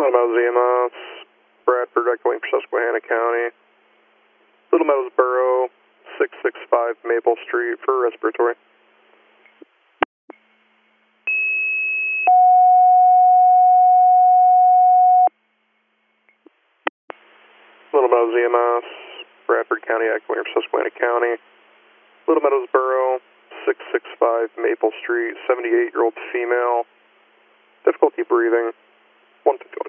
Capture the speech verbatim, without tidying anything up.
Little Meadows E M S, Bradford, echoing for Susquehanna County. Little Meadows Borough, six six five Maple Street for respiratory. Little Meadows E M S, Bradford County, echoing for Susquehanna County. Little Meadows Borough, six six five Maple Street, seventy-eight-year-old female. Difficulty breathing, one fifty-one.